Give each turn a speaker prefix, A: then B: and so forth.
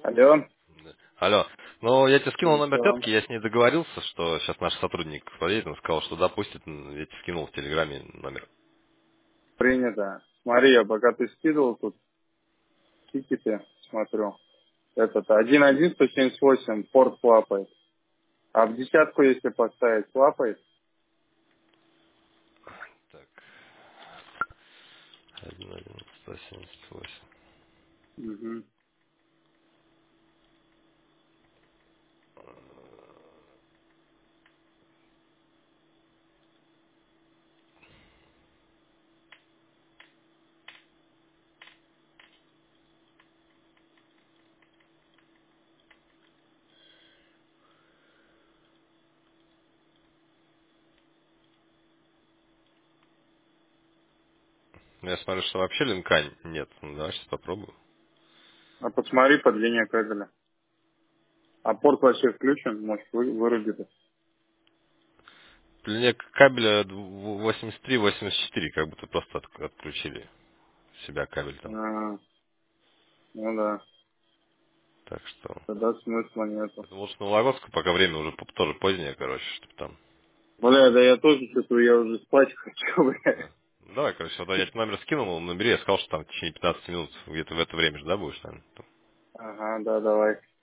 A: Алло,
B: Да. Алло. Ну, я тебе скинул номер
A: ничего.
B: тетки, я с ней договорился, что сейчас наш сотрудник подъедет, он сказал, что допустит, я тебе скинул в Телеграме номер.
A: Принято. Смотри, я пока ты скидывал тут тикеты, смотрю. Этот 11178 порт лапает. А в десятку, если поставить, лапает?
B: Так, 11178.
A: Угу.
B: Ну, я смотрю, что вообще линка нет. Ну, давай сейчас попробую.
A: А посмотри по длине кабеля. А порт вообще включен, может вырубит.
B: По длине кабеля 83-84, как будто просто отключили себя кабель там.
A: А, ну да,
B: Так что...
A: тогда смысла нету.
B: Это лучше на Вологодскую, пока время уже тоже позднее, короче, чтобы там...
A: Бля, да я тоже чувствую, я уже спать хочу, бля.
B: Да. Ну, давай, короче, вот я тебе номер скинул, набери, я сказал, что там в течение 15 минут где-то в это время же, да, будешь, наверное?
A: Ага, да, давай.